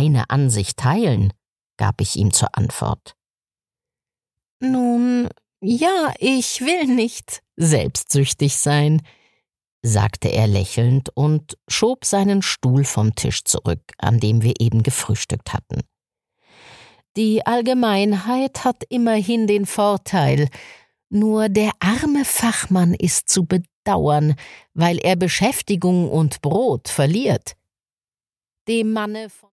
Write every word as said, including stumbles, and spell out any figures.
deine Ansicht teilen?« gab ich ihm zur Antwort. »Nun, ja, ich will nicht selbstsüchtig sein«, sagte er lächelnd und schob seinen Stuhl vom Tisch zurück, an dem wir eben gefrühstückt hatten. »Die Allgemeinheit hat immerhin den Vorteil, nur der arme Fachmann ist zu bedauern, weil er Beschäftigung und Brot verliert. Dem Manne von